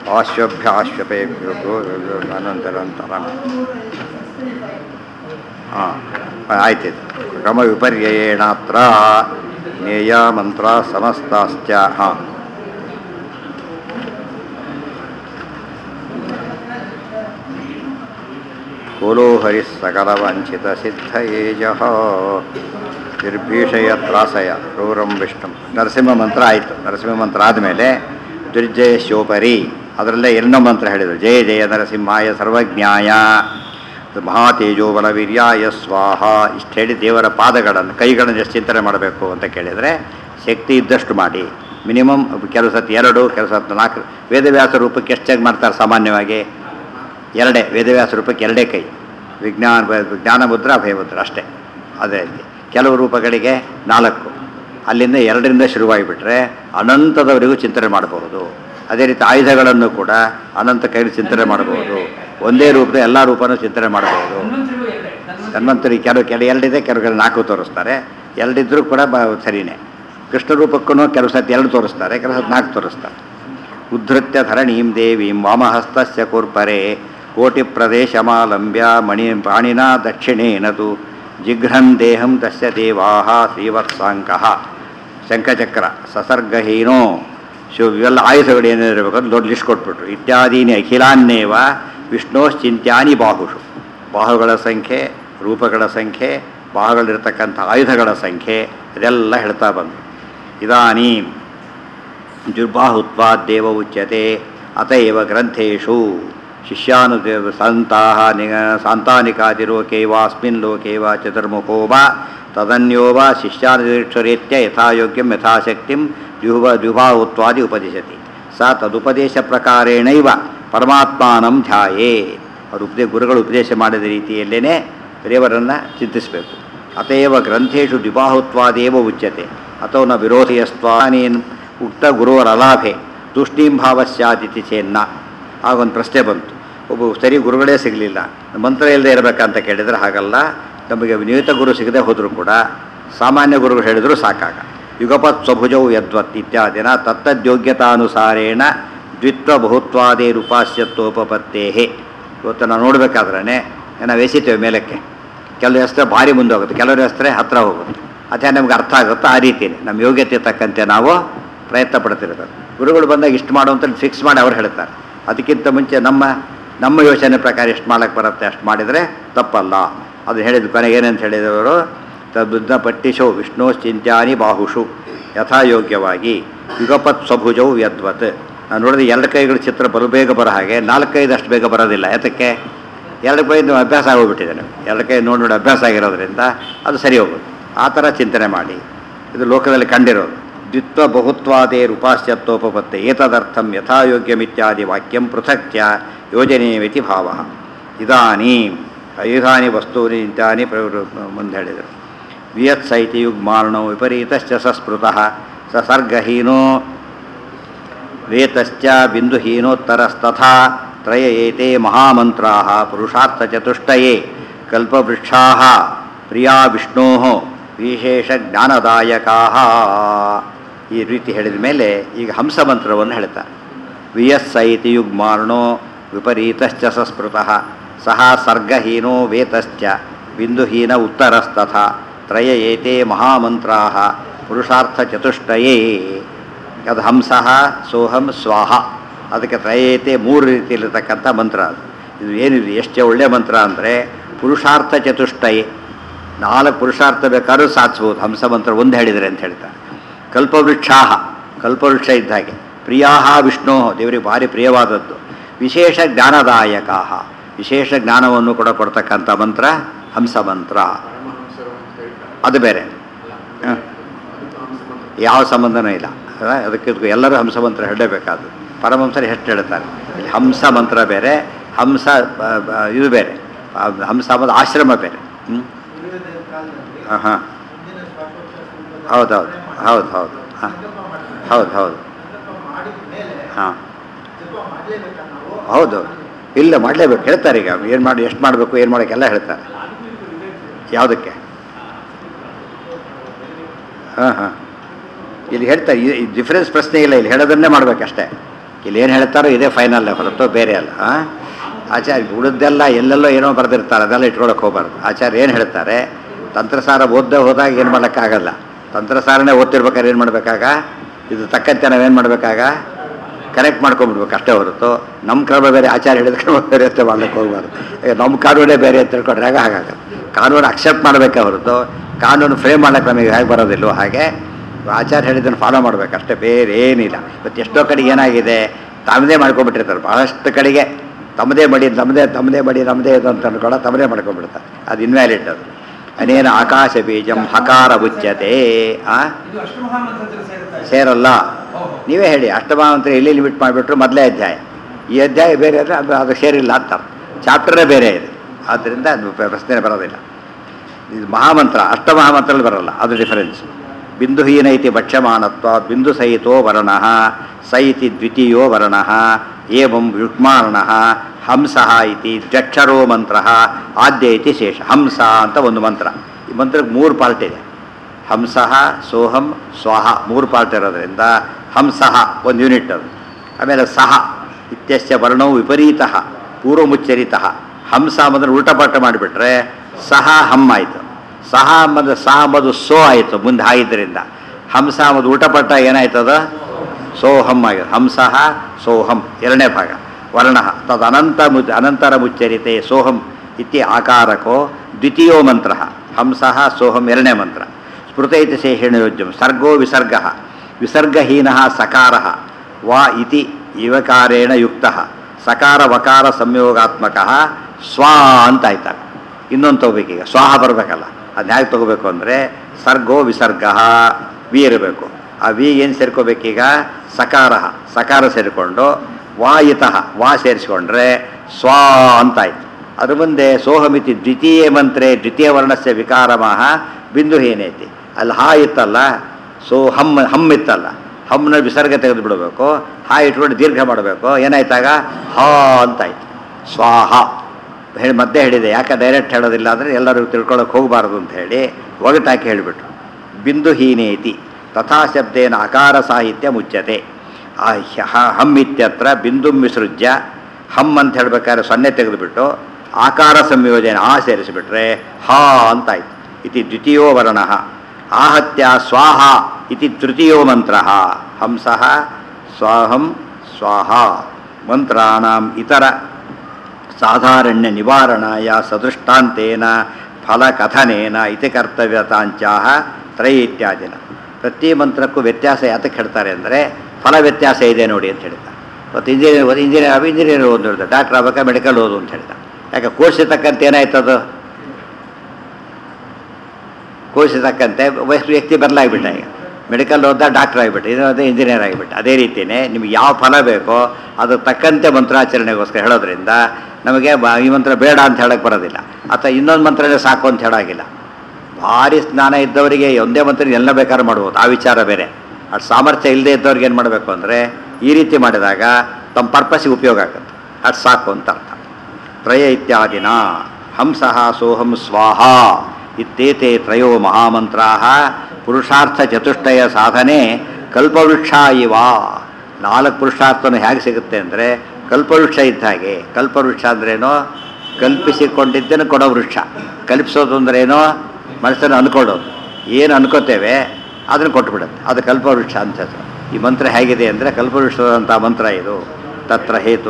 ಆಶ್ವಭ್ಯ ಆಶ್ವಪೇಭ್ಯೋ ಅನಂತರಂ ಹಾಂ ಆಯ್ತಿದೆ. ಕ್ರಮ ವಿಪರ್ಯಯೇಣಾತ್ರ ಜ್ಞೇಯ ಮಂತ್ರ ಸಮಸ್ತಾಶ್ಚ. ಹಾಂ ಕೋಲೋ ಹರಿಃ ಸಕಲವಂಚಿತ ಸಿದ್ಧಯೇಜಃ ನಿರ್ಭೀಷಯ ತ್ರಾಸಯ ಕ್ರೂರಂ ವಿಷ್ಣು. ನರಸಿಂಹ ಮಂತ್ರ ಆಯಿತು. ನರಸಿಂಹ ಮಂತ್ರ ಆದಮೇಲೆ ದುರ್ಜಯ ಶೋಪರಿ ಅದರಲ್ಲೇ ಎರಡನೇ ಮಂತ್ರ ಹೇಳಿದರು. ಜಯ ಜಯ ನರಸಿಂಹಾಯ ಸರ್ವಜ್ಞಾಯ ಮಹಾತೇಜೋ ಬಲವೀರ್ಯಾಯ ಸ್ವಾಹ. ಇಷ್ಟು ಹೇಳಿ ದೇವರ ಪಾದಗಳನ್ನು ಕೈಗಳನ್ನು ಎಷ್ಟು ಚಿಂತನೆ ಮಾಡಬೇಕು ಅಂತ ಕೇಳಿದರೆ ಶಕ್ತಿ ಇದ್ದಷ್ಟು ಮಾಡಿ. ಮಿನಿಮಮ್ ಕೆಲವು ಸತಿ 2, ಕೆಲವು ಸತಿ 4. ವೇದವ್ಯಾಸ ರೂಪಕ್ಕೆ ಎಷ್ಟು ಮಾಡ್ತಾರೆ ಸಾಮಾನ್ಯವಾಗಿ? 2. ವೇದವ್ಯಾಸ ರೂಪಕ್ಕೆ 2 ಕೈ. ಜ್ಞಾನಮುದ್ರ ಅಭಯಮುದ್ರ ಅಷ್ಟೇ. ಅದೇ ರೀತಿ ಕೆಲವು ರೂಪಗಳಿಗೆ 4. ಅಲ್ಲಿಂದ 2ರಿಂದ ಶುರುವಾಗಿಬಿಟ್ರೆ ಅನಂತದವರೆಗೂ ಚಿಂತನೆ ಮಾಡಬಹುದು. ಅದೇ ರೀತಿ ಆಯುಧಗಳನ್ನು ಕೂಡ ಅನಂತ ಕೈಲಿ ಚಿಂತನೆ ಮಾಡಬಹುದು. ಒಂದೇ ರೂಪದ ಎಲ್ಲ ರೂಪನೂ ಚಿಂತನೆ ಮಾಡಬಹುದು. ಧನ್ವಂತರಿ ಕೆಲವು 2 ಕೆಲವು 4 ತೋರಿಸ್ತಾರೆ. 2 ಇದ್ದರೂ ಕೂಡ ಸರಿಯೇ. ಕೃಷ್ಣ ರೂಪಕ್ಕೂ ಕೆಲವು ಸತಿ 2 ತೋರಿಸ್ತಾರೆ, ಕೆಲವು ಸತಿ 4 ತೋರಿಸ್ತಾರೆ. ಉದ್ಧತ್ಯ ಧರಣೀಂ ದೇವೀಂ ವಾಮಹಸ್ತಸ್ಯ ಕೂರ್ಪರೆ ಕೋಟಿ ಪ್ರದೇಶಮಾಲಂಬ್ಯ ಮಣಿ ಪಾಣಿನ ದಕ್ಷಿಣೇನದು ಜಿಘ್ರನ್ ದೇಹಂ ತಸ್ಯ ದೇವಾಹ ಶ್ರೀವತ್ಸಾಂಕಃ. ಶಂಖಚಕ್ರ ಸಸರ್ಗಹೀನೋ ಇವೆಲ್ಲ ಆಯುಧಗಳು ಏನಿರಬೇಕು ಅಂತ ದೊಡ್ಡ ಲಿಸ್ಟ್ ಕೊಟ್ಬಿಟ್ರು. ಇತ್ಯಾದೀನಿ ಅಖಿಲಾನ್ನೇವ ವಿಷ್ಣೋಶ್ಚಿಂತ್ಯಾನಿ ಬಾಹುಷು. ಬಾಹುಗಳ ಸಂಖ್ಯೆ, ರೂಪಗಳ ಸಂಖ್ಯೆ, ಬಾಹುಗಳಿರ್ತಕ್ಕಂಥ ಆಯುಧಗಳ ಸಂಖ್ಯೆ ಇದೆಲ್ಲ ಹೇಳ್ತಾ ಬಂದು. ಇದಾನೀಂ ಜುರ್ಬಾಹುತ್ವಾದ್ದೇವ ಉಚ್ಯತೆ ಅತಏವ ಗ್ರಂಥೇಶು ಶಿಷ್ಯಾನುದೇವ ಸಂತಾಹ ಸಾಂತಾನಿಕಾದಿರೋಕೆ ವಾಸ್ಮಿನ್ ಲೋಕೆ ವಾ ಚತುರ್ಮುಖೋ ವಾ ತದನ್ಯೋ ವಾ ಶಿಷ್ಯಾನುದೀಕ್ಷರೇತ್ಯ ಯಥಾಯೋಗ್ಯಂ ಯಥಾಶಕ್ತಿಂ ದ್ವಿಬಾಹುತ್ವಾದಿ ಉಪದಿಶತಿ. ಸ ತದುಪದೇಶ ಪ್ರಕಾರೇಣೈವ ಪರಮಾತ್ಮಾನಂ ಧ್ಯಾಯೇ. ಅವರು ಗುರುಗಳು ಉಪದೇಶ ಮಾಡಿದ ರೀತಿಯಲ್ಲೇ ದೇವರನ್ನು ಚಿಂತಿಸಬೇಕು. ಅತಏವ ಗ್ರಂಥೇಶು ದ್ವಿಬಾಹುತ್ವಾದೇವ ಉಚ್ಯತೆ ಅಥೋ ನ ವಿರೋಧಿಯಸ್ತ್ವಾನೇನ್ ಉಕ್ತ ಗುರುವರಲಾಭೆ ತುಷ್ಟೀಂ ಭಾವಸ್ಯಾದಿತಿ ಚೇನ್ನ. ಆಗೊಂದು ಪ್ರಶ್ನೆ ಬಂತು. ಒಬ್ಬ ಸರಿ ಗುರುಗಳೇ ಸಿಗಲಿಲ್ಲ, ಮಂತ್ರ ಇಲ್ಲದೆ ಇರಬೇಕಂತ ಕೇಳಿದರೆ ಹಾಗಲ್ಲ. ನಮಗೆ ನಿಯತ ಗುರು ಸಿಗದೆ ಹೋದರೂ ಕೂಡ ಸಾಮಾನ್ಯ ಗುರುಗಳು ಹೇಳಿದರೂ ಸಾಕಾಗ. ಯುಗಪತ್ ಸ್ವಭುಜವು ಯದ್ವತ್ ಇತ್ಯಾದಿನ ತತ್ತದ್ಯೋಗ್ಯತಾನುಸಾರೇಣ ದ್ವಿತ್ವ ಬಹುತ್ವಾದೇ ರೂಪಾಸ್ಯತ್ವೋಪತ್ತೇಹೇ. ಇವತ್ತು ನಾವು ನೋಡಬೇಕಾದ್ರೆ ನಾವು ಎಸಿತೇವೆ ಮೇಲಕ್ಕೆ. ಕೆಲವು ಹೆಸರು ಭಾರಿ ಮುಂದೆ ಹೋಗುತ್ತೆ, ಕೆಲವರು ಹೆಸರೇ ಹತ್ತಿರ ಹೋಗುತ್ತೆ. ಅದೇ ನಮ್ಗೆ ಅರ್ಥ ಆಗುತ್ತೋ ಆ ರೀತಿಯೇ ನಮ್ಮ ಯೋಗ್ಯತೆ ತಕ್ಕಂತೆ ನಾವು ಪ್ರಯತ್ನ ಪಡ್ತಿರ್ಬೇಕು. ಗುರುಗಳು ಬಂದಾಗ ಇಷ್ಟು ಮಾಡುವಂತ ಫಿಕ್ಸ್ ಮಾಡಿ ಅವ್ರು ಹೇಳ್ತಾರೆ. ಅದಕ್ಕಿಂತ ಮುಂಚೆ ನಮ್ಮ ಯೋಚನೆ ಪ್ರಕಾರ ಎಷ್ಟು ಮಾಡೋಕ್ಕೆ ಬರುತ್ತೆ ಅಷ್ಟು ಮಾಡಿದರೆ ತಪ್ಪಲ್ಲ. ಅದು ಹೇಳಿದ ಕೊನೆಗೆ ಏನಂತ ಹೇಳಿದವರು, ತದ್ಬುದ್ಧ ಪಟ್ಟಿಶೋ ವಿಷ್ಣೋಶ್ಚಿಂತ್ಯಾನಿ ಬಾಹುಷು ಯಥಾಯೋಗ್ಯವಾಗಿ ಯುಗಪತ್ ಸ್ವಭುಜವು ಯದ್ವತ್. ನಾನು ನೋಡಿದ್ರೆ 2 ಕೈಗಳ ಚಿತ್ರ ಬೇಗ ಬರೋ ಹಾಗೆ 4 ಕೈದು ಅಷ್ಟು ಬೇಗ ಬರೋದಿಲ್ಲ. ಯಾತಕ್ಕೆ? 2 ಕೈದು ಅಭ್ಯಾಸ ಆಗೋಗ್ಬಿಟ್ಟಿದೆ. ನಮಗೆ 2 ಕೈ ನೋಡಿ ಅಭ್ಯಾಸ ಆಗಿರೋದ್ರಿಂದ ಅದು ಸರಿ ಹೋಗುತ್ತೆ. ಆ ಥರ ಚಿಂತನೆ ಮಾಡಿ. ಇದು ಲೋಕದಲ್ಲಿ ಕಂಡಿರೋದು. ದ್ವಿತ್ವ ಬಹುತ್ವಾದೇ ರೂಪಾಸ್ಯತ್ವೋಪತ್ತೆ ಏತದರ್ಥಂ ಯಥಾಯೋಗ್ಯಮಿತ್ಯಾದಿ ವಾಕ್ಯಂ ಪೃಥಕ್ತ್ಯ ಯೋಜನೆಯಮಿತಿ ಭಾವ. ಇದಾನೀಂ ಆಯುಧಾನಿ ವಸ್ತೂನಿ ಇತ್ಯಾದಿ ಮುಂದೆ ಹೇಳಿದರು. ವಿಯತ್ ಸೈತಿ ಯುಗ್ಮಾರ್ಣೋ ವಿಪರೀತಶ್ಚ ಸಸ್ಮೃತಃ ಸಸರ್ಗಹೀನೋ ವೇತಶ್ಚ ಬಿಂದುಹೀನೋತ್ತರಸ್ತಥಾ ತ್ರಯ ಏತೆ ಮಹಾಮಂತ್ರಾಃ ಪುರುಷಾರ್ಥಚತುಷ್ಟಯೇ ಕಲ್ಪವೃಕ್ಷಾಃ ಪ್ರಿಯಾ ವಿಷ್ಣೋಃ ವಿಶೇಷ ಜ್ಞಾನದಾಯಕಾಃ. ಈ ರೀತಿ ಹೇಳಿದ ಮೇಲೆ ಈಗ ಹಂಸ ಮಂತ್ರವನ್ನು ಹೇಳ್ತಾರೆ. ವಿಯಸ್ ಇತಿ ಯುಗ್ಮಾರ್ಣೋ ವಿಪರೀತಶ್ಚ ಸಸ್ಮೃತಃ ಸಹ ಸರ್ಗಹೀನೋ ವೇತಶ್ಚ ಬಿಂದುಹೀನ ಉತ್ತರಸ್ತಥಾ ತ್ರಯ ಏತೆ ಮಹಾಮಂತ್ರಾಃ ಪುರುಷಾರ್ಥಚತುಷ್ಟಯೇ. ಅದು ಹಂಸಃ ಸೋಹಂ ಸ್ವಾಹ. ಅದಕ್ಕೆ ತ್ರಯೇತೆ 3 ರೀತಿಯಲ್ಲಿರ್ತಕ್ಕಂಥ ಮಂತ್ರ. ಅದು ಇದು ಏನಿದೆ ಎಷ್ಟು ಒಳ್ಳೆಯ ಮಂತ್ರ ಅಂದರೆ ಪುರುಷಾರ್ಥ ಚತುಷ್ಟಯೇ, 4 ಪುರುಷಾರ್ಥ ಬೇಕಾದ್ರೂ ಸಾಧಿಸ್ಬೋದು ಹಂಸ ಮಂತ್ರ ಒಂದು ಹೇಳಿದರೆ ಅಂತ ಹೇಳ್ತಾರೆ. ಕಲ್ಪವೃಕ್ಷಾಹ, ಕಲ್ಪವೃಕ್ಷ ಇದ್ದ ಹಾಗೆ. ಪ್ರಿಯಾಹ ವಿಷ್ಣೋ, ದೇವರಿಗೆ ಭಾರಿ ಪ್ರಿಯವಾದದ್ದು. ವಿಶೇಷ ಜ್ಞಾನದಾಯಕಾಹ, ವಿಶೇಷ ಜ್ಞಾನವನ್ನು ಕೂಡ ಕೊಡ್ತಕ್ಕಂಥ ಮಂತ್ರ ಹಂಸ ಮಂತ್ರ. ಅದು ಬೇರೆ, ಯಾವ ಸಂಬಂಧನೂ ಇಲ್ಲ. ಅದಕ್ಕೆ ಎಲ್ಲರೂ ಹಂಸ ಮಂತ್ರ ಹೇಳಬೇಕಾದ್ರು. ಪರಮಹಂಸರು ಎಷ್ಟು ಹೇಳ್ತಾರೆ. ಇಲ್ಲಿ ಹಂಸ ಮಂತ್ರ ಬೇರೆ, ಹಂಸ ಇದು ಬೇರೆ. ಹಂಸ ಆಶ್ರಮ ಬೇರೆ. ಹಾಂ ಹೌದೌದು ಹೌದು ಹೌದು ಹಾಂ ಹೌದು ಹೌದು ಹಾಂ ಹೌದು. ಇಲ್ಲ ಮಾಡಲೇಬೇಕು ಹೇಳ್ತಾರೆ. ಈಗ ಏನು ಮಾಡಿ ಎಷ್ಟು ಮಾಡಬೇಕು ಏನು ಮಾಡೋಕ್ಕೆಲ್ಲ ಹೇಳ್ತಾರೆ. ಯಾವುದಕ್ಕೆ? ಹಾಂ ಇಲ್ಲಿ ಹೇಳ್ತಾರೆ. ಈ ಡಿಫ್ರೆನ್ಸ್ ಪ್ರಶ್ನೆ ಇಲ್ಲ, ಇಲ್ಲಿ ಹೇಳೋದನ್ನೇ ಮಾಡಬೇಕಷ್ಟೇ. ಇಲ್ಲಿ ಏನು ಹೇಳ್ತಾರೋ ಇದೇ ಫೈನಲ್ ಹೊರತು ಬೇರೆ ಅಲ್ಲ. ಆಚಾರ್ಯ ಉಳಿದೆಲ್ಲ ಎಲ್ಲೆಲ್ಲೋ ಏನೋ ಬರೆದಿರ್ತಾರೆ, ಅದೆಲ್ಲ ಇಟ್ಕೊಳಕ್ಕೆ ಹೋಗ್ಬಾರ್ದು. ಆಚಾರ್ಯ ಏನು ಹೇಳ್ತಾರೆ, ತಂತ್ರಸಾರ ಓದ್ದೇ ಹೋದಾಗ ಏನು ಮಾಡೋಕ್ಕಾಗಲ್ಲ. ತಂತ್ರಸಾರನೇ ಓದ್ತಿರ್ಬೇಕಾದ್ರೆ ಏನು ಮಾಡಬೇಕಾಗ, ಇದು ತಕ್ಕಂತೆ ನಾವೇನು ಮಾಡಬೇಕಾಗ ಕರೆಕ್ಟ್ ಮಾಡ್ಕೊಂಡ್ಬಿಡ್ಬೇಕು ಅಷ್ಟೇ ಹೊರತು ನಮ್ಮ ಕ್ರಮ ಬೇರೆ ಆಚಾರ್ಯ ಹೇಳಿದ ಕ್ರಮ ಬೇರೆ ಅಂತ ಮಾಡ್ಲಿಕ್ಕೆ ಹೋಗ್ಬಾರ್ದು. ನಮ್ಮ ಕಾನೂನೇ ಬೇರೆ ಅಂತ ತಿಳ್ಕೊಂಡ್ರೆ ಹಾಗಾಗಲ್ಲ. ಕಾನೂನು ಅಕ್ಸೆಪ್ಟ್ ಮಾಡಬೇಕೆ ಹೊರತು ಕಾನೂನು ಫ್ರೇಮ್ ಮಾಡೋಕ್ಕೆ ನಮಗೆ ಹೇಗೆ ಬರೋದಿಲ್ಲೋ ಹಾಗೆ ಆಚಾರ್ಯ ಹೇಳಿದ್ದನ್ನು ಫಾಲೋ ಮಾಡಬೇಕು ಅಷ್ಟೇ, ಬೇರೆ ಏನಿಲ್ಲ. ಇವತ್ತು ಎಷ್ಟೋ ಕಡೆಗೆ ಏನಾಗಿದೆ, ತಮ್ಮದೇ ಮಾಡ್ಕೊಂಡ್ಬಿಟ್ಟಿರ್ತಾರೆ. ಭಾಳಷ್ಟು ಕಡೆಗೆ ತಮ್ಮದೇ ಬಡಿ ನಮ್ಮದೇ ಇದು ಅಂತ ಅಂದ್ಕೊಳ್ಳೋ ತಮ್ಮದೇ ಮಾಡ್ಕೊಂಡ್ಬಿಡ್ತಾರೆ. ಅದು ಇನ್ವ್ಯಾಲಿಡ್. ಅದು ಅನೇನ ಆಕಾಶ ಬೀಜಂ ಹಕಾರ ಉಚ್ಯತೆ. ಸೇರಲ್ಲ. ನೀವೇ ಹೇಳಿ, ಅಷ್ಟಮಹಾಮಂತ್ರ ಎಲ್ಲಿ ಲಿಮಿಟ್ ಮಾಡಿಬಿಟ್ರು ಮೊದಲೇ ಅಧ್ಯಾಯ, ಈ ಅಧ್ಯಾಯ ಬೇರೆ ಅಂದರೆ ಅದು ಸೇರಿಲ್ಲ ಅಂತ ಚಾಪ್ಟರೇ ಬೇರೆ ಇದೆ. ಆದ್ದರಿಂದ ಅದು ಪ್ರಶ್ನೆ ಬರೋದಿಲ್ಲ. ಇದು ಮಹಾಮಂತ್ರ ಅಷ್ಟಮಹಾಮಂತ್ರದಲ್ಲಿ ಬರೋಲ್ಲ, ಅದು ಡಿಫರೆನ್ಸ್. ಬಿಂದುಹೀನ ಇತಿ ಭಕ್ಷ್ಯಮಾನತ್ವ ಬಿಂದು ಸಹಿತೋ ವರ್ಣಃ ಸ ಇತಿ ದ್ವಿತೀಯೋ ವರ್ಣಃ ಏವಂ ಯುಗ್ಮಾರ್ಣಃ ಹಂಸಃ ಇತಿ ದ್ವಕ್ಷರೋ ಮಂತ್ರ ಆದ್ಯ ಇತಿ ಶೇಷ. ಹಂಸ ಅಂತ ಒಂದು ಮಂತ್ರ. ಈ ಮಂತ್ರಕ್ಕೆ 3 ಪಾರ್ಟ್ ಇದೆ. ಹಂಸಃ ಸೋಹಂ ಸ್ವಾಹ 3 ಪಾರ್ಟ್ ಇರೋದ್ರಿಂದ ಹಂಸಃ ಒಂದು ಯೂನಿಟ್ ಅದು. ಆಮೇಲೆ ಸಹ ಇತ್ಯಸ್ಯ ವರ್ಣವು ವಿಪರೀತಃ ಪೂರ್ವಮುಚ್ಚರಿತಃ. ಹಂಸ ಮೊದಲು ಉಲ್ಟಪಾಟ ಮಾಡಿಬಿಟ್ರೆ ಸಹ ಹಮ್ ಆಯಿತು. ಸಹ ಅಂಬದು ಸಹ ಅಂಬದು ಸೋ ಆಯಿತು, ಮುಂದೆ ಹಾಯಿದ್ದರಿಂದ. ಹಂಸ ಅಂಬದು ಉಲ್ಟಪಟ್ಟ ಏನಾಯ್ತದ, ಸೋಹಂ ಆಗಿದೆ. ಹಂಸಃ ಸೋಹಂ 2ನೇ ಭಾಗ. ವರ್ಣ ತದ್ ಅನಂತರ ಮುಚ್ಚರಿತೆ ಸೋಹಂ ಇತಿ ಆಕಾರಕೋ ದ್ವಿತೀಯೋ ಮಂತ್ರ. ಹಂಸಃ ಸೋಹಂ 2ನೇ ಮಂತ್ರ. ಸ್ಮೃತೈತಿ ಶೇಷೇಣ ಯೋಜ್ಯಂ ಸರ್ಗೋ ವಿಸರ್ಗ ವಿಸರ್ಗಹೀನ ಸಕಾರ ವಾ ಇತಿ ಇವಕಾರೇಣ ಯುಕ್ತ ಸಕಾರ ವಕಾರ ಸಂಯೋಗಾತ್ಮಕ ಸ್ವಾ ಅಂತ ಆಯ್ತಾರೆ. ಇನ್ನೊಂದು ತಗೋಬೇಕೀಗ, ಸ್ವಾಹ ಬರಬೇಕಲ್ಲ. ಅದನ್ನ ಹೇಗೆ ತಗೋಬೇಕು ಅಂದರೆ ಸರ್ಗೋ ವಿಸರ್ಗ ವಿ ಇರಬೇಕು. ಆ ವಿ ಏನು ಸೇರ್ಕೋಬೇಕೀಗ, ಸಕಾರ ಸೇರಿಕೊಂಡು ವಾಯಿತಃ ವಾ ಸೇರಿಸ್ಕೊಂಡ್ರೆ ಸ್ವಾ ಅಂತಾಯ್ತು. ಅದ್ರ ಮುಂದೆ ಸೋಹಮಿತಿ ದ್ವಿತೀಯ ಮಂತ್ರೆ ದ್ವಿತೀಯ ವರ್ಣಸ್ಯ ವಿಕಾರಮಃ ಬಿಂದುಹೀನೇತಿ. ಅಲ್ಲಿ ಹಾ ಇತ್ತಲ್ಲ, ಸೋ ಹಮ್ ಇತ್ತಲ್ಲ, ಹಮ್ನ ವಿಸರ್ಗ ತೆಗೆದು ಬಿಡಬೇಕು, ಹಾ ಇಟ್ಕೊಂಡು ದೀರ್ಘ ಮಾಡಬೇಕು. ಏನಾಯ್ತಾಗ ಹಾ ಅಂತಾಯ್ತು, ಸ್ವಾಹ ಹೇಳಿ ಮಧ್ಯೆ ಹೇಳಿದೆ. ಯಾಕೆ ಡೈರೆಕ್ಟ್ ಹೇಳೋದಿಲ್ಲ ಅಂದರೆ ಎಲ್ಲರೂ ತಿಳ್ಕೊಳ್ಳೋಕೆ ಹೋಗಬಾರ್ದು ಅಂತ ಹೇಳಿ ಒಗಟಾಕಿ ಹೇಳಿಬಿಟ್ರು. ಬಿಂದುಹೀನೇತಿ ತಥಾ ಶಬ್ದೇನ ಅಕಾರ ಸಾಹಿತ್ಯ ಮುಚ್ಯತೆ. ಹಮ್ ಇತ್ಯತ್ರ ಬಿಂದು ವಿಸೃಜ್ಯ ಹಮ್ ಅಂತ ಹೇಳ್ಬೇಕಾದ್ರೆ 0 ತೆಗೆದುಬಿಟ್ಟು ಆಕಾರ ಸಂಯೋಜನೆ ಆ ಸೇರಿಸಿಬಿಟ್ರೆ ಹಾ ಅಂತಾಯ್ತು. ಇತಿ ದ್ವಿತೀಯೋ ವರ್ಣಃ ಆಹತ್ಯ ಸ್ವಾಹ ಇತಿ ತೃತೀಯೋ ಮಂತ್ರ. ಹಂಸಃ ಸ್ವಾಹಂ ಸ್ವಾಹ ಮಂತ್ರಾಣಾಂ ಇತರ ಸಾಧಾರಣ್ಯ ನಿವಾರಣಾಯ ಸದೃಷ್ಟಾಂತೇನ ಫಲಕಥನೇನ ಇತಿ ಕರ್ತವ್ಯತಾಂಚಾಹ ತ್ರಯ ಇತ್ಯಾದಿನ. ಪ್ರತಿ ಮಂತ್ರಕ್ಕೂ ವ್ಯತ್ಯಾಸ ಯಾತಕ್ಕೆ ಹೇಳ್ತಾರೆ ಅಂದರೆ ಫಲ ವ್ಯತ್ಯಾಸ ಇದೆ ನೋಡಿ ಅಂತ ಹೇಳ್ತಾರೆ. ಮತ್ತು ಇಂಜಿನಿಯರ್ ಓದು ಹೇಳ್ತಾರೆ, ಡಾಕ್ಟರ್ ಆಗ್ಬೇಕಾ ಮೆಡಿಕಲ್ ಓದು ಅಂತ ಹೇಳ್ತಾರೆ. ಯಾಕೆ ಕೋರ್ಸಿಗೆ ತಕ್ಕಂತೆ ಏನಾಯ್ತದು, ಕೋರ್ಸಿಗೆ ತಕ್ಕಂತೆ ವ್ಯಕ್ತಿ ಬದಲಾಗಿಬಿಟ್ಟ. ಈಗ ಮೆಡಿಕಲ್ ಓದ ಡಾಕ್ಟರ್ ಆಗಿಬಿಟ್ಟು, ಇನ್ನೊಂದು ಇಂಜಿನಿಯರ್ ಆಗಿಬಿಟ್ಟು. ಅದೇ ರೀತಿಯೇ ನಿಮ್ಗೆ ಯಾವ ಫಲ ಬೇಕೋ ಅದು ತಕ್ಕಂತೆ ಮಂತ್ರಾಚರಣೆಗೋಸ್ಕರ ಹೇಳೋದ್ರಿಂದ ನಮಗೆ ಈ ಮಂತ್ರ ಬೇಡ ಅಂತ ಹೇಳೋಕ್ಕೆ ಬರೋದಿಲ್ಲ, ಅಥವಾ ಇನ್ನೊಂದು ಮಂತ್ರನೇ ಸಾಕು ಅಂತ ಹೇಳೋಗಿಲ್ಲ. ಭಾರಿ ಸ್ನಾನ ಇದ್ದವರಿಗೆ ಒಂದೇ ಮಂತ್ರ ಎಲ್ಲ ಬೇಕಾದ್ರೂ ಮಾಡ್ಬೋದು, ಆ ವಿಚಾರ ಬೇರೆ. ಅಷ್ಟು ಸಾಮರ್ಥ್ಯ ಇಲ್ಲದೆ ಇದ್ದವ್ರಿಗೆ ಏನು ಮಾಡಬೇಕು ಅಂದರೆ ಈ ರೀತಿ ಮಾಡಿದಾಗ ತಮ್ಮ ಪರ್ಪಸ್ಸಿಗೆ ಉಪಯೋಗ ಆಗುತ್ತೆ, ಅಷ್ಟು ಸಾಕು ಅಂತ ಅರ್ಥ. ತ್ರಯ ಇತ್ಯಾದಿನ ಹಂಸಃ ಸೋಹಂ ಸ್ವಾಹ ಇತ್ತೇತೆ ತ್ರಯೋ ಮಹಾಮಂತ್ರಾ ಪುರುಷಾರ್ಥ ಚತುಷ್ಟಯ ಸಾಧನೆ ಕಲ್ಪವೃಕ್ಷ ಇವ. 4 ಪುರುಷಾರ್ಥನೂ ಹೇಗೆ ಸಿಗುತ್ತೆ ಅಂದರೆ ಕಲ್ಪವೃಕ್ಷ ಇದ್ದ ಹಾಗೆ. ಕಲ್ಪವೃಕ್ಷ ಅಂದ್ರೇನೋ ಕಲ್ಪಿಸಿಕೊಂಡಿದ್ದನ್ನು ಕೊಡೋ ವೃಕ್ಷ. ಕಲ್ಪಿಸೋದು ಅಂದ್ರೇನೋ ಮನಸ್ಸನ್ನು ಅಂದ್ಕೊಳ್ಳೋದು. ಏನು ಅನ್ಕೋತೇವೆ ಅದನ್ನು ಕೊಟ್ಬಿಡುತ್ತೆ, ಅದು ಕಲ್ಪವೃಕ್ಷ ಅಂತ. ಈ ಮಂತ್ರ ಹೇಗಿದೆ ಅಂದರೆ ಕಲ್ಪವೃಕ್ಷದಂಥ ಮಂತ್ರ ಇದು. ತತ್ರ ಹೇತು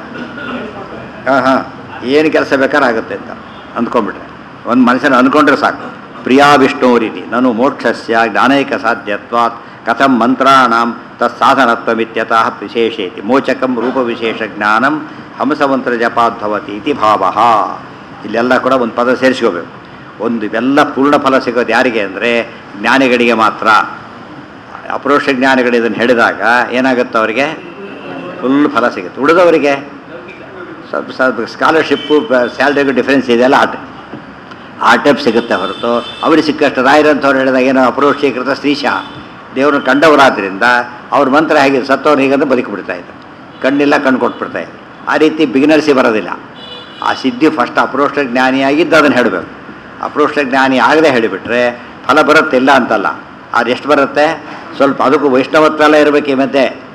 ಏನು ಕೆಲಸ ಬೇಕಾದ್ರೆ ಆಗುತ್ತೆ ಅಂತ ಅಂದ್ಕೊಂಡ್ಬಿಟ್ರೆ, ಒಂದು ಮನುಷ್ಯನ ಅಂದ್ಕೊಂಡ್ರೆ ಸಾಕು. ಪ್ರಿಯಾ ವಿಷ್ಣುರಿತಿ ನಾನು ಮೋಕ್ಷಸ್ಯ ಜ್ಞಾನೈಕ ಸಾಧ್ಯತ್ವಾತ್ ಕಥಂ ಮಂತ್ರಾಣಾಂ ತತ್ಸಾಧನತ್ವಮಿತ್ಯತಃ ವಿಶೇಷೇತಿ ಮೋಚಕಂ ರೂಪವಿಶೇಷ ಜ್ಞಾನಂ ಹಂಸಮಂತ್ರ ಜಪಾದ್ಭವತಿ ಇತಿ ಭಾವ. ಇಲ್ಲೆಲ್ಲ ಕೂಡ ಒಂದು ಪದ ಸೇರಿಸ್ಕೋಬೇಕು. ಒಂದು ಇವೆಲ್ಲ ಪೂರ್ಣ ಫಲ ಸಿಗೋದು ಯಾರಿಗೆ ಅಂದರೆ ಜ್ಞಾನಿಗಳಿಗೆ ಮಾತ್ರ. ಅಪರೋಕ್ಷ ಜ್ಞಾನಿಗಳು ಇದನ್ನು ಹೇಳಿದಾಗ ಏನಾಗುತ್ತೆ, ಅವರಿಗೆ ಫುಲ್ ಫಲ ಸಿಗುತ್ತೆ. ಉಳಿದವರಿಗೆ ಸ್ವಲ್ಪ ಸ್ಕಾಲರ್ಶಿಪ್ಪು ಸ್ಯಾಲ್ರಿಗೂ ಡಿಫ್ರೆನ್ಸ್ ಇದೆಯಲ್ಲ, ಆ ಟೈಪ್ ಸಿಗುತ್ತೆ ಹೊರತು ಅವ್ರಿಗೆ ಸಿಕ್ಕಷ್ಟು ರಾಯರಂಥವ್ರು ಹೇಳಿದಾಗ ಏನೋ ಅಪರೋಕ್ಷೀಕೃತ ಶ್ರೀಶ ದೇವ್ರನ್ನ ಕಂಡವರಾದ್ರಿಂದ ಅವ್ರ ಮಂತ್ರ ಹೇಗೆ ಸತ್ತವ್ರು ಹೀಗಂದ್ರೆ ಬದುಕಿಬಿಡ್ತಾ ಇದ್ರು, ಕಣ್ಣಿಲ್ಲ ಕಣ್ಣು ಕೊಟ್ಬಿಡ್ತಾ ಇದ್ರು. ಆ ರೀತಿ ಬಿಗಿನರ್ಸಿ ಬರೋದಿಲ್ಲ. ಆ ಸಿದ್ಧಿ ಫಸ್ಟ್ ಅಪರೋಕ್ಷ ಜ್ಞಾನಿಯಾಗಿದ್ದು ಅದನ್ನು ಹೇಳಬೇಕು. ಅಪರೋಕ್ಷ ಜ್ಞಾನಿ ಆಗದೆ ಹೇಳಿಬಿಟ್ರೆ ಫಲ ಬರುತ್ತೆ, ಇಲ್ಲ ಅಂತಲ್ಲ. ಅದು ಎಷ್ಟು ಬರುತ್ತೆ ಸ್ವಲ್ಪ. ಅದಕ್ಕೂ ವೈಷ್ಣವತ್ವ ಎಲ್ಲ ಇರಬೇಕು. ಈ ಮಧ್ಯೆ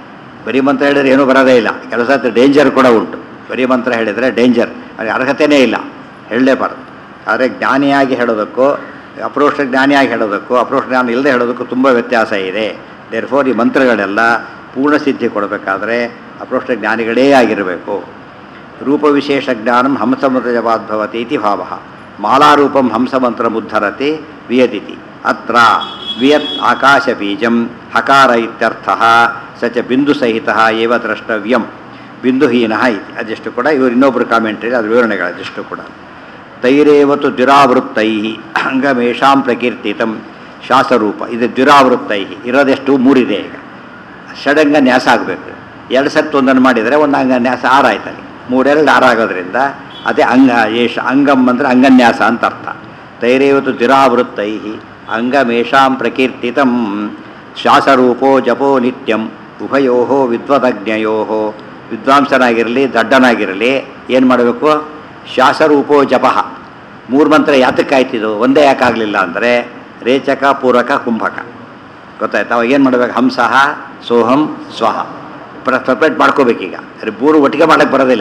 ಬರೀ ಮಂತ್ರ ಹೇಳಿದ್ರೆ ಏನೂ ಬರೋದೇ ಇಲ್ಲ. ಕೆಲಸ ಡೇಂಜರ್ ಕೂಡ ಉಂಟು. ಬರೀ ಮಂತ್ರ ಹೇಳಿದರೆ ಡೇಂಜರ್, ಅದಕ್ಕೆ ಅರ್ಹತೆಯೇ ಇಲ್ಲ, ಹೇಳಲೇಬಾರ್ದು. ಆದರೆ ಜ್ಞಾನಿಯಾಗಿ ಹೇಳೋದಕ್ಕೂ ಅಪ್ರೋಕ್ಷ ಜ್ಞಾನಿಯಾಗಿ ಹೇಳೋದಕ್ಕೂ ಅಪ್ರೋಕ್ಷ ಜ್ಞಾನ ಇಲ್ಲದೆ ಹೇಳೋದಕ್ಕೂ ತುಂಬ ವ್ಯತ್ಯಾಸ ಇದೆ. ದೇರ್ಫೋರ್ ಈ ಮಂತ್ರಗಳೆಲ್ಲ ಪೂರ್ಣ ಸಿದ್ಧಿ ಕೊಡಬೇಕಾದ್ರೆ ಅಪ್ರೋಕ್ಷ ಜ್ಞಾನಿಗಳೇ ಆಗಿರಬೇಕು. ರೂಪವಿಶೇಷ ಜ್ಞಾನಂ ಹಂಸಮಂತ್ರಜವಾದ್ಭವತಿ ಇತಿ ಭಾವ. ಮಾಲಾರೂಪಂ ಹಂಸಮಂತ್ರ ಮುದ್ಧರತಿ ವಿಯದಿತಿ. ಅತ್ರ ವಿಯತ್ ಆಕಾಶಬೀಜಂ ಹಕಾರ ಇತ್ಯರ್ಥ ಸ ಚ ಬಿಂದು ಸಹಿತ ಏವ ದ್ರಷ್ಟವ್ಯಂ ಬಿಂದುಹೀನ ಇತಿ. ಅದೆಷ್ಟು ಕೂಡ ಇವರು ಇನ್ನೊಬ್ಬರು ಕಾಮೆಂಟ್ರಿ ಅದು ವಿವರಣೆಗಳು ಅದೆಷ್ಟು ಕೂಡ. ತೈರೇವತು ದ್ವಿರಾವೃತ್ತೈ ಅಂಗಮೇಷಾಂ ಪ್ರಕೀರ್ತಿತಂ ಶ್ವಾಸರೂಪ. ಇದು ದ್ವಿರಾವೃತ್ತೈ ಇರೋದೆಷ್ಟು ಮೂರಿದೆ. ಈಗ ಷಡಂಗ ನ್ಯಾಸ ಆಗಬೇಕು. 2 ಸತ್ತು ಒಂದನ್ನು ಮಾಡಿದರೆ ಒಂದು ಅಂಗ ನ್ಯಾಸ 6 ಆಯ್ತಲ್ಲಿ. 3 2 6 ಆಗೋದ್ರಿಂದ ಅದೇ ಅಂಗಂ ಅಂದರೆ ಅಂಗನ್ಯಾಸ ಅಂತ ಅರ್ಥ. ತೈರೇವತು ದ್ವಿರಾವೃತ್ತೈ ಅಂಗಮೇಷಾಂ ಪ್ರಕೀರ್ತಿತಂ ಶ್ವಾಸರೂಪೋ ಜಪೋ ನಿತ್ಯಂ ಉಭಯೋ ವಿದ್ವದಜ್ಞಯೋ. ವಿದ್ವಾಂಸನಾಗಿರಲಿ ದಡ್ಡನಾಗಿರಲಿ ಏನು ಮಾಡಬೇಕು? ಶ್ವಾಸರೂಪೋ ಜಪಃ. 3 ಮಂತ್ರ ಯಾತಕ್ಕಾಯ್ತಿದ್ದು? ಒಂದೇ ಯಾಕಾಗಲಿಲ್ಲ ಅಂದರೆ ರೇಚಕ ಪೂರಕ ಕುಂಭಕ ಗೊತ್ತಾಯ್ತು. ಅವಾಗ ಏನು ಮಾಡಬೇಕು? ಹಂಸಃ ಸೋಹಂ ಸ್ವಹ ಸಪ್ರೇಟ್ ಮಾಡ್ಕೋಬೇಕೀಗ. ಅರೆ 3 ಒಟ್ಟಿಗೆ ಮಾಡೋಕ್ಕೆ ಬರೋದಿಲ್ಲ.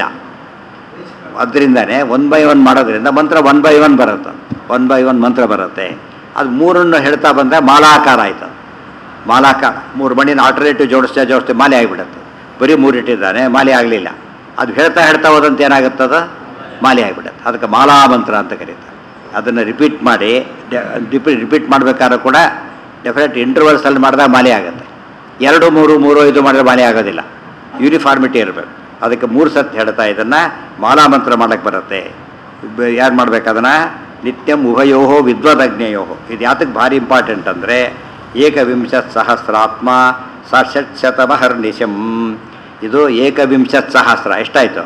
ಅದರಿಂದನೇ 1 ಬೈ 1 ಮಾಡೋದ್ರಿಂದ ಮಂತ್ರ 1 ಬೈ 1 ಬರುತ್ತೆ. 1 ಬೈ 1 ಮಂತ್ರ ಬರುತ್ತೆ. ಅದು 3 ಹೇಳ್ತಾ ಬಂದರೆ ಮಾಲಾಕಾರ ಆಯ್ತು. ಮಾಲಾಕಾರ 3 ಮಣ್ಣಿನ ಆಲ್ಟರ್ನೇಟಿವ್ ಜೋಡಿಸ್ತಾ ಮಾಲೆ ಆಗಿಬಿಡುತ್ತೆ. ಬರೀ 3 ಇಟ್ಟಿದ್ದಾನೆ, ಮಾಲೆ ಆಗಲಿಲ್ಲ. ಅದು ಹೇಳ್ತಾ ಹೋದಂತೆ ಏನಾಗುತ್ತದ? ಮಾಲೆ ಆಗಿಬಿಡುತ್ತೆ. ಅದಕ್ಕೆ ಮಾಲಾ ಮಂತ್ರ ಅಂತ ಕರೀತಾರೆ. ಅದನ್ನು ರಿಪೀಟ್ ಮಾಡಿ ರಿಪೀಟ್ ಮಾಡಬೇಕಾದ್ರೂ ಕೂಡ ಡೆಫಿನೆಟ್ ಇಂಟರ್ವಲ್ಸಲ್ಲಿ ಮಾಡಿದಾಗ ಮಾಲೆ ಆಗುತ್ತೆ. 2 3 3 5 ಮಾಡಿದ್ರೆ ಮಾಲೆ ಆಗೋದಿಲ್ಲ. ಯೂನಿಫಾರ್ಮಿಟಿ ಇರಬೇಕು. ಅದಕ್ಕೆ 3 ಸತ್ ಹೇಳ್ತಾ ಇದನ್ನು ಮಾಲಾ ಮಂತ್ರ ಮಾಡೋಕ್ಕೆ ಬರುತ್ತೆ. ಯಾರು ಮಾಡ್ಬೇಕು ಅದನ್ನು? ನಿತ್ಯಂ ಉಭಯೋ ವಿದ್ವದಜ್ಞಯೋ. ಇದು ಯಾತಕ್ಕೆ ಭಾರಿ ಇಂಪಾರ್ಟೆಂಟ್ ಅಂದರೆ ಏಕವಿಂಶತ್ ಸಹಸ್ರಾತ್ಮ ಸ ಷಟ್ಶತಮಹರ್ನಿಶಂ. ಇದು ಏಕವಿಂಶತ್ ಸಹಸ್ರ ಎಷ್ಟಾಯಿತು?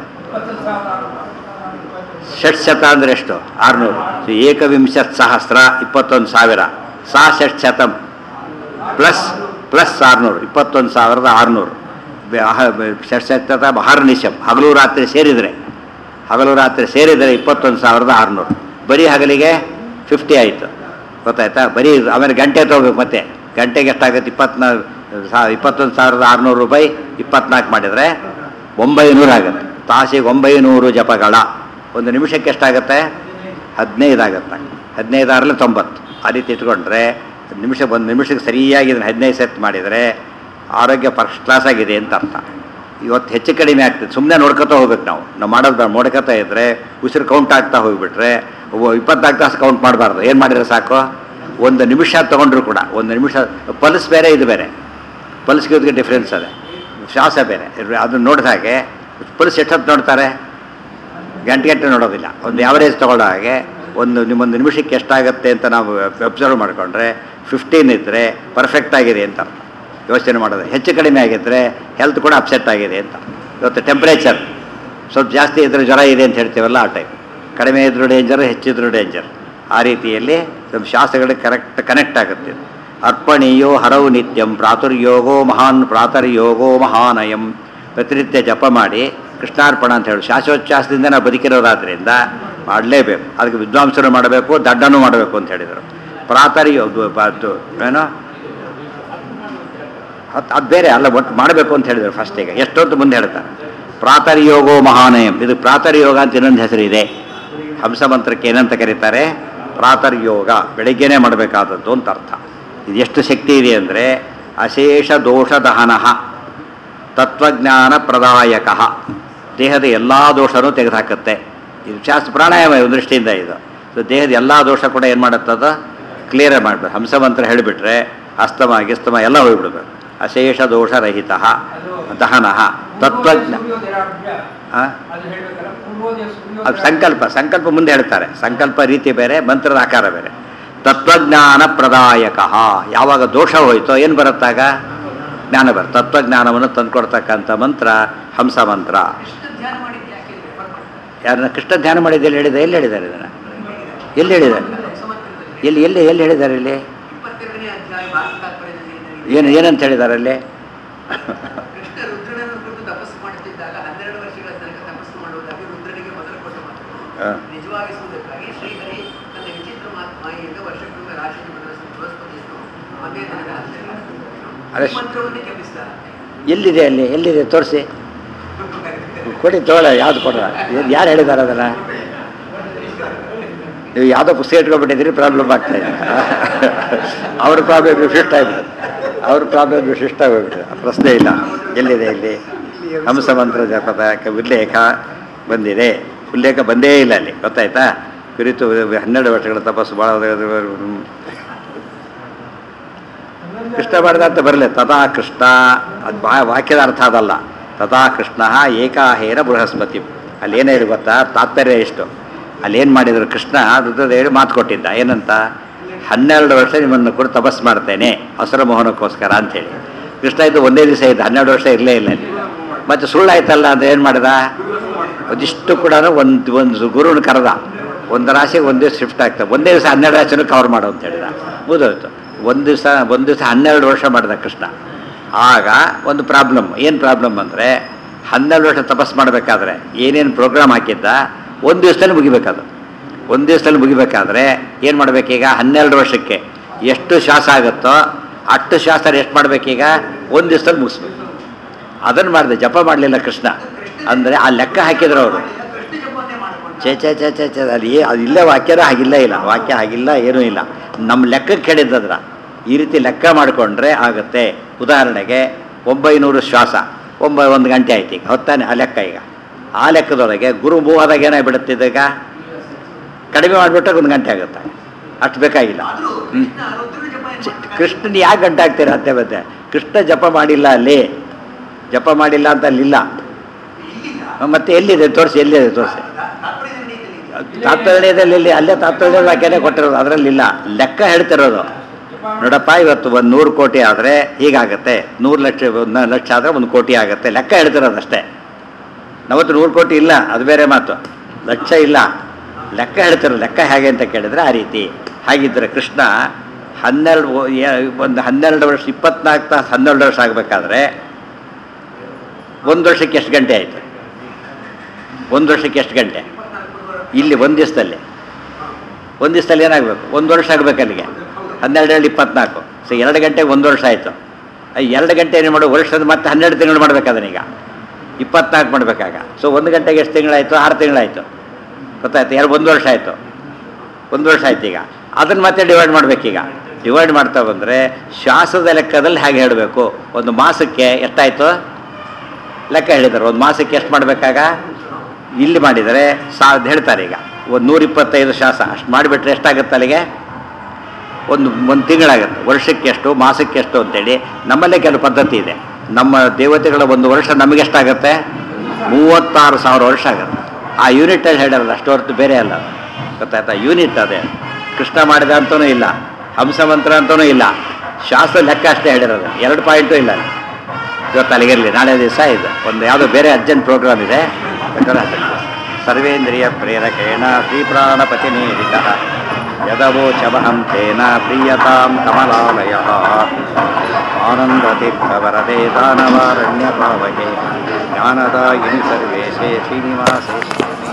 ಷಟ್ಶತ ಅಂದರೆ ಎಷ್ಟು? 600. ಏಕವಿಂಶತ್ ಸಹಸ್ರ 21,000 ಸಾ ಷಟ್ಶತಂ ಪ್ಲಸ್ 600 21,600. ಷಟ್ಶತ ಮಹರ್ನಿಶಂ ಹಗಲು ರಾತ್ರಿ ಸೇರಿದರೆ 21,600. ಬರೀ ಹಗಲಿಗೆ 50 ಆಯಿತು ಗೊತ್ತಾಯ್ತಾ? ಬರೀ ಆಮೇಲೆ ಗಂಟೆ ತೊಗೋಬೇಕು. ಮತ್ತೆ ಗಂಟೆಗೆ ಎಷ್ಟಾಗುತ್ತೆ? 21,600 ರೂಪಾಯಿ 24 ಮಾಡಿದರೆ 900 ಆಗುತ್ತೆ. ತಾಸಿಗೆ 900 ಜಪಗಳ. 1 ನಿಮಿಷಕ್ಕೆ ಎಷ್ಟಾಗುತ್ತೆ? 15 ಆಗುತ್ತೆ. 15 90. ಆ ರೀತಿ ಇಟ್ಕೊಂಡ್ರೆ ಒಂದು ನಿಮಿಷಕ್ಕೆ ಸರಿಯಾಗಿ 15 ಸೆಟ್ ಮಾಡಿದರೆ ಆರೋಗ್ಯ ಫಸ್ಟ್ ಕ್ಲಾಸ್ ಆಗಿದೆ ಅಂತ ಅರ್ಥ. ಇವತ್ತು ಹೆಚ್ಚು ಕಡಿಮೆ ಆಗ್ತದೆ. ಸುಮ್ಮನೆ ನೋಡ್ಕೊತಾ ಹೋಗ್ಬೇಕು. ನಾವು ಮಾಡೋದು ನೋಡ್ಕೊತಾ ಇದ್ದರೆ ಉಸಿರು ಕೌಂಟ್ ಆಗ್ತಾ ಹೋಗಿಬಿಟ್ರೆ 24 ತಾಸು ಕೌಂಟ್ ಮಾಡಬಾರ್ದು. ಏನು ಮಾಡಿದ್ರೆ ಸಾಕು? 1 ನಿಮಿಷ ತೊಗೊಂಡ್ರು ಕೂಡ 1 ನಿಮಿಷ. ಪಲ್ಸ್ ಬೇರೆ, ಇದು ಬೇರೆ. ಪಲ್ಸ್ಗೆ ಇದಕ್ಕೆ ಡಿಫ್ರೆನ್ಸ್ ಅದೇ. ಶ್ವಾಸ ಬೇರೆ. ಅದನ್ನು ನೋಡಿದ ಹಾಗೆ ಪಲ್ಸ್ ಎಷ್ಟೊತ್ತು ನೋಡ್ತಾರೆ? ಗಂಟೆ ನೋಡೋದಿಲ್ಲ. ಒಂದು ಯಾವರೇಜ್ ತೊಗೊಳ್ಳೋ ಹಾಗೆ ನಿಮ್ಮೊಂದು ನಿಮಿಷಕ್ಕೆ ಎಷ್ಟಾಗುತ್ತೆ ಅಂತ ನಾವು ಅಬ್ಸರ್ವ್ ಮಾಡಿಕೊಂಡ್ರೆ 15 ಇದ್ದರೆ ಪರ್ಫೆಕ್ಟ್ ಆಗಿದೆ ಅಂತ ಅರ್ಥ. ಯೋಚನೆ ಮಾಡೋದು ಹೆಚ್ಚು ಕಡಿಮೆ ಆಗಿದ್ದರೆ ಹೆಲ್ತ್ ಕೂಡ ಅಪ್ಸೆಟ್ ಆಗಿದೆ ಅಂತ. ಇವತ್ತು ಟೆಂಪ್ರೇಚರ್ ಸ್ವಲ್ಪ ಜಾಸ್ತಿ ಇದ್ದರೆ ಜ್ವರ ಇದೆ ಅಂತ ಹೇಳ್ತೀವಲ್ಲ, ಆ ಟೈಪ್. ಕಡಿಮೆ ಇದ್ರೂ ಡೇಂಜರು, ಹೆಚ್ಚಿದ್ರೂ ಡೇಂಜರ್. ಆ ರೀತಿಯಲ್ಲಿ ನಮ್ಮ ಶಾಸ್ತ್ರಗಳಿಗೆ ಕನೆಕ್ಟ್ ಆಗುತ್ತೆ. ಅರ್ಪಣೀಯೋ ಹರವು ನಿತ್ಯಂ ಪ್ರಾತುರ್ಯೋಗೋ ಮಹಾನಯಂ. ಪ್ರತಿನಿತ್ಯ ಜಪ ಮಾಡಿ ಕೃಷ್ಣಾರ್ಪಣ ಅಂತ ಹೇಳಿ ಶಾಶ್ವಚ್ಛಾಸದಿಂದ ನಾವು ಬದುಕಿರೋದಾದ್ರಿಂದ ಮಾಡಲೇಬೇಕು. ಅದಕ್ಕೆ ವಿದ್ವಾಂಸರು ಮಾಡಬೇಕು, ದಡ್ಡನೂ ಮಾಡಬೇಕು ಅಂತ ಹೇಳಿದರು. ಪ್ರಾತರ್ಯೋಗ ಏನೋ ಅದು ಬೇರೆ ಅಲ್ಲ, ಒಟ್ಟು ಮಾಡಬೇಕು ಅಂತ ಹೇಳಿದರು ಫಸ್ಟಿಗೆ. ಎಷ್ಟೊತ್ತು ಮುಂದೆ ಹೇಳ್ತಾರೆ ಪ್ರಾತರ್ಯೋಗೋ ಮಹಾನಯಂ. ಇದು ಪ್ರಾತರ್ಯೋಗ ಅಂತ ಇನ್ನೊಂದು ಹೆಸರಿದೆ. ಹಂಸಮಂತ್ರಕ್ಕೆ ಏನಂತ ಕರೀತಾರೆ? ಪ್ರಾತರ್ಯೋಗ. ಬೆಳಗ್ಗೆನೇ ಮಾಡಬೇಕಾದದ್ದು ಅಂತ ಅರ್ಥ. ಇದು ಎಷ್ಟು ಶಕ್ತಿ ಇದೆ ಅಂದರೆ ಅಶೇಷ ದೋಷ ದಹನ, ತತ್ವಜ್ಞಾನ ಪ್ರದಾಯಕ. ದೇಹದ ಎಲ್ಲ ದೋಷನೂ ತೆಗೆದುಹಾಕುತ್ತೆ. ಇದು ಶಾಸ್ತ್ರ ಪ್ರಾಣಾಯಾಮ ಒಂದು ದೃಷ್ಟಿಯಿಂದ ಇದು. ಸೊ ದೇಹದ ಎಲ್ಲ ದೋಷ ಕೂಡ ಏನು ಮಾಡುತ್ತದ? ಕ್ಲಿಯರ್ ಮಾಡಬೇಕು. ಹಂಸಮಂತ್ರ ಹೇಳಿಬಿಟ್ರೆ ಅಸ್ತಮ ಗಿಸ್ತಮ ಎಲ್ಲ ಹೋಗಿಬಿಡ್ಬೇಕು. ಅಶೇಷ ದೋಷರಹಿತ ದಹನ ತತ್ವಜ್ಞ. ಅದು ಸಂಕಲ್ಪ ಮುಂದೆ ಹೇಳ್ತಾರೆ. ಸಂಕಲ್ಪ ರೀತಿ ಬೇರೆ, ಮಂತ್ರದ ಆಕಾರ ಬೇರೆ. ತತ್ವಜ್ಞಾನ ಪ್ರದಾಯಕ. ಯಾವಾಗ ದೋಷ ಹೋಯ್ತೋ ಏನು ಬರುತ್ತಾಗ? ಜ್ಞಾನ ಬರುತ್ತೆ. ತತ್ವಜ್ಞಾನವನ್ನು ತಂದುಕೊಡ್ತಕ್ಕಂಥ ಮಂತ್ರ ಹಂಸ ಮಂತ್ರ. ಯಾರನ್ನ ಕೃಷ್ಣ ಧ್ಯಾನ ಮಾಡಿದ್ದು ಹೇಳಿದೆ? ಎಲ್ಲಿ ಹೇಳಿದ್ದಾರೆ ಇದನ್ನು? ಎಲ್ಲಿ ಹೇಳಿದ್ದಾರೆ? ಎಲ್ಲಿ ಹೇಳಿದ್ದಾರೆ? ಇಲ್ಲಿ ಏನಂತ ಹೇಳಿದ್ದಾರೆ ಅಲ್ಲಿ? ಎಲ್ಲಿದೆ ಅಲ್ಲಿ ಎಲ್ಲಿದೆ ತೋರಿಸಿ ಕೊಡಿ ತೋಳ ಯಾವ್ದು ಕೊಡ್ರ ಯಾರು ಹೇಳಿದಾರೆ ಅದನ್ನು ನೀವು ಯಾವುದೋ ಪುಸ್ತಕ ಇಟ್ಕೊಂಡ್ಬಿಟ್ಟಿದ್ದೀರಿ ಪ್ರಾಬ್ಲಮ್ ಆಗ್ತಾ ಇದೆ ಅವ್ರ ಪ್ರಾಬ್ಲಮ್ ವಿಶಿಷ್ಟ ಆಗ್ಬಿಡುತ್ತೆ ಅವ್ರ ಪ್ರಾಬ್ಲಮ್ ವಿಶಿಷ್ಟ ಹೋಗ್ಬಿಡುತ್ತೆ ಪ್ರಶ್ನೆ ಇಲ್ಲ ಎಲ್ಲಿದೆ ಇಲ್ಲಿ ಹಂಸ ಮಂತ್ರ ಜಪದ ಉಲ್ಲೇಖ ಬಂದಿದೆ ಉಲ್ಲೇಖ ಬಂದೇ ಇಲ್ಲ ಅಲ್ಲಿ ಗೊತ್ತಾಯ್ತಾ ಕುರಿತು 12 ವರ್ಷಗಳ ತಪಸ್ಸು ಭಾಳ ಕೃಷ್ಣ ಮಾಡಿದ ಅಂತ ಬರಲಿ ತಥಾ ಕೃಷ್ಣ ಅದು ವಾಕ್ಯದ ಅರ್ಥ ಅದಲ್ಲ ತಥಾ ಕೃಷ್ಣ ಏಕಾಹೇನ ಬೃಹಸ್ಪತಿ ಅಲ್ಲಿ ಏನು ಹೇಳಿ ಗೊತ್ತಾ ತಾತ್ಪರ್ಯ ಎಷ್ಟು ಅಲ್ಲಿ ಏನು ಮಾಡಿದ್ರು ಕೃಷ್ಣ ಅದು ಹೇಳಿ ಮಾತು ಕೊಟ್ಟಿದ್ದ ಏನಂತ 12 ವರ್ಷ ನಿಮ್ಮನ್ನು ಕೂಡ ತಪಸ್ಸು ಮಾಡ್ತೇನೆ ಹಸುರ ಮೋಹನಕ್ಕೋಸ್ಕರ ಅಂಥೇಳಿ ಕೃಷ್ಣ ಇದು ಒಂದೇ ದಿವಸ ಇದ್ದ 12 ವರ್ಷ ಇರಲೇ ಇಲ್ಲ ಅಲ್ಲಿ ಮತ್ತು ಸುಳ್ಳಾಯ್ತಲ್ಲ ಅಂತ ಏನು ಮಾಡಿದ ಅದಿಷ್ಟು ಕೂಡ ಒಂದು ಗುರುನ ಕರೆದ ಒಂದು ರಾಶಿಗೆ ಒಂದು ದಿವಸ ಶಿಫ್ಟ್ ಆಗ್ತದೆ ಒಂದೇ ದಿವಸ 12 ರಾಶಿನೂ ಕವರ್ ಮಾಡು ಅಂತ ಹೇಳಿದ ಮುಗಿದೋಯ್ತು ಒಂದು ದಿವಸ 12 ವರ್ಷ ಮಾಡಿದ ಕೃಷ್ಣ ಆಗ ಒಂದು ಪ್ರಾಬ್ಲಮ್ ಏನು ಪ್ರಾಬ್ಲಮ್ ಅಂದರೆ 12 ವರ್ಷ ತಪಸ್ಸು ಮಾಡಬೇಕಾದ್ರೆ ಏನೇನು ಪ್ರೋಗ್ರಾಮ್ ಹಾಕಿದ್ದ ಒಂದು ದಿವಸದಲ್ಲಿ ಮುಗಿಬೇಕದು ಒಂದು ದಿವಸದಲ್ಲಿ ಮುಗಿಬೇಕಾದ್ರೆ ಏನು ಮಾಡಬೇಕೀಗ 12 ವರ್ಷಕ್ಕೆ ಎಷ್ಟು ಶ್ವಾಸ ಆಗುತ್ತೋ ಅಷ್ಟು ಶ್ವಾಸ ಎಷ್ಟು ಮಾಡಬೇಕೀಗ ಒಂದು ದಿವಸದಲ್ಲಿ ಮುಗಿಸ್ಬೇಕು ಅದನ್ನು ಮಾಡಿದೆ ಜಪ ಮಾಡಲಿಲ್ಲ ಕೃಷ್ಣ ಅಂದರೆ ಆ ಲೆಕ್ಕ ಹಾಕಿದ್ರು ಅವರು ಚೇ ಚೇ ಚೇ ಚೇ ಚೇ ಅದು ಅದು ಇಲ್ಲೇ ವಾಕ್ಯನೂ ಹಾಗಿಲ್ಲ ಇಲ್ಲ ವಾಕ್ಯ ಹಾಗಿಲ್ಲ ಏನೂ ಇಲ್ಲ ನಮ್ಮ ಲೆಕ್ಕಕ್ಕೆ ಕೇಳಿದ್ದದ್ರ ಈ ರೀತಿ ಲೆಕ್ಕ ಮಾಡಿಕೊಂಡ್ರೆ ಆಗುತ್ತೆ ಉದಾಹರಣೆಗೆ 900 ಶ್ವಾಸ 1 ಗಂಟೆ ಆಯ್ತು ಈಗ ಹೊತ್ತಾನೆ ಆ ಲೆಕ್ಕ ಈಗ ಆ ಲೆಕ್ಕದೊಳಗೆ ಗುರು ಮೂವಾದಾಗ ಏನಾಗ್ಬಿಡುತ್ತೆ ಈಗ ಕಡಿಮೆ ಮಾಡಿಬಿಟ್ರೆ 1 ಗಂಟೆ ಆಗುತ್ತೆ ಅಷ್ಟು ಬೇಕಾಗಿಲ್ಲ ಕೃಷ್ಣನ ಯಾಕೆ ಗಂಟೆ ಆಗ್ತೀರಾ ಅಂತ ಮತ್ತೆ ಕೃಷ್ಣ ಜಪ ಮಾಡಿಲ್ಲ ಅಲ್ಲಿ ಜಪ ಮಾಡಿಲ್ಲ ಅಂತ ಅಲ್ಲಿಲ್ಲ ಮತ್ತೆ ಎಲ್ಲಿದೆ ತೋರಿಸಿ ಎಲ್ಲಿದೆ ತೋರಿಸಿ ತಾತ್ಪರ್ಯದಲ್ಲಿ ಇಲ್ಲಿ ಅಲ್ಲೇ ತಾತ್ಪರ್ಯ ವಾಕ್ಯನೇ ಕೊಟ್ಟಿರೋದು ಅದರಲ್ಲಿಲ್ಲ ಲೆಕ್ಕ ಹೇಳ್ತಿರೋದು ನೋಡಪ್ಪ ಇವತ್ತು 100 ಕೋಟಿ ಆದರೆ ಹೀಗಾಗತ್ತೆ 100 ಲಕ್ಷ 1 ಲಕ್ಷ ಆದರೆ 1 ಕೋಟಿ ಆಗುತ್ತೆ ಲೆಕ್ಕ ಹೇಳ್ತಿರೋದು ಅಷ್ಟೇ ನವತ್ತು 100 ಕೋಟಿ ಇಲ್ಲ ಅದು ಬೇರೆ ಮಾತು ಲಕ್ಷ ಇಲ್ಲ ಲೆಕ್ಕ ಹೇಳ್ತಿರೋದು ಲೆಕ್ಕ ಹೇಗೆ ಅಂತ ಕೇಳಿದ್ರೆ ಆ ರೀತಿ ಹಾಗಿದ್ದರೆ ಕೃಷ್ಣ 12 ವರ್ಷ 24 ತಾಸು 12 ವರ್ಷ ಆಗಬೇಕಾದ್ರೆ 1 ವರ್ಷಕ್ಕೆ ಎಷ್ಟು ಗಂಟೆ ಆಯಿತು 1 ವರ್ಷಕ್ಕೆ ಎಷ್ಟು ಗಂಟೆ ಇಲ್ಲಿ ಒಂದು ದಿವಸದಲ್ಲಿ ಏನಾಗಬೇಕು 1 ವರ್ಷ ಆಗಬೇಕು ಅಲ್ಲಿಗೆ 12 24 ಸೊ 2 ಗಂಟೆಗೆ 1 ವರ್ಷ ಆಯಿತು 2 ಗಂಟೆ ಏನು ಮಾಡು ವರ್ಷದ ಮತ್ತೆ 12 ತಿಂಗಳು ಮಾಡಬೇಕಾದನೀಗ 24 ಮಾಡಬೇಕಾಗ ಸೊ 1 ಗಂಟೆಗೆ ಎಷ್ಟು ತಿಂಗಳಾಯಿತು 6 ತಿಂಗಳಾಯಿತು ಗೊತ್ತಾಯ್ತು 1 ವರ್ಷ ಆಯಿತು 1 ವರ್ಷ ಆಯ್ತು ಈಗ ಅದನ್ನು ಮತ್ತೆ ಡಿವೈಡ್ ಮಾಡಬೇಕೀಗ ಡಿವೈಡ್ ಮಾಡ್ತಾ ಬಂದರೆ ಶ್ವಾಸದ ಲೆಕ್ಕದಲ್ಲಿ ಹೇಗೆ ಹೇಳಬೇಕು ಒಂದು ಮಾಸಕ್ಕೆ ಎಷ್ಟಾಯಿತು ಲೆಕ್ಕ ಹೇಳಿದ್ದಾರೆ ಒಂದು ಮಾಸಕ್ಕೆ ಎಷ್ಟು ಮಾಡಬೇಕಾಗ ಇಲ್ಲಿ ಮಾಡಿದರೆ ಹೇಳ್ತಾರೆ ಈಗ ಒಂದು 125 ಶ್ವಾಸ ಅಷ್ಟು ಮಾಡಿಬಿಟ್ರೆ ಎಷ್ಟಾಗುತ್ತೆ ಅಲ್ಲಿಗೆ ಒಂದು ತಿಂಗಳಾಗುತ್ತೆ ವರ್ಷಕ್ಕೆ ಎಷ್ಟು ಮಾಸಕ್ಕೆ ಎಷ್ಟು ಅಂತೇಳಿ ನಮ್ಮಲ್ಲೇ ಕೆಲವು ಪದ್ಧತಿ ಇದೆ ನಮ್ಮ ದೇವತೆಗಳ 1 ವರ್ಷ ನಮಗೆಷ್ಟಾಗುತ್ತೆ 36,000 ವರ್ಷ ಆಗುತ್ತೆ ಆ ಯೂನಿಟಲ್ಲಿ ಹೇಳಿರಲ್ಲ ಅಷ್ಟು ಹೊರತು ಬೇರೆ ಅಲ್ಲ ಗೊತ್ತಾಯ್ತಾ ಯೂನಿಟ್ ಅದೇ ಕೃಷ್ಣ ಮಾಡಿದ ಅಂತನೂ ಇಲ್ಲ ಹಂಸ ಮಂತ್ರ ಅಂತನೂ ಇಲ್ಲ ಶಾಸ್ತ್ರ ಲೆಕ್ಕ ಅಷ್ಟೇ ಹೇಳಿರೋದು 2 ಪಾಯಿಂಟು ಇಲ್ಲ ಇವತ್ತು ಅಲ್ಲಿಗಿರಲಿ ನಾಳೆ ದಿವಸ ಇದೆ ಒಂದು ಯಾವುದೋ ಬೇರೆ ಅರ್ಜೆಂಟ್ ಪ್ರೋಗ್ರಾಮ್ ಇದೆ ಸರ್ವೇಂದ್ರಿಯ ಪ್ರೇರಕೇಣ ಶ್ರೀಪ್ರಾಣಪತಿನೇರಿತ ಯದವೋಚಮಹಂ ತೇನ ಪ್ರೀಯತಾಂ ಕಮಲಾಲಯ ಆನಂದತೀರ್ಥವರದೆ ದಾನವಾರಣ್ಯ ಪಾವಕೆ ಜ್ಞಾನದಾಯಿನಿ ಸರ್ವೇಶೇ ಶ್ರೀನಿವಾಸೇ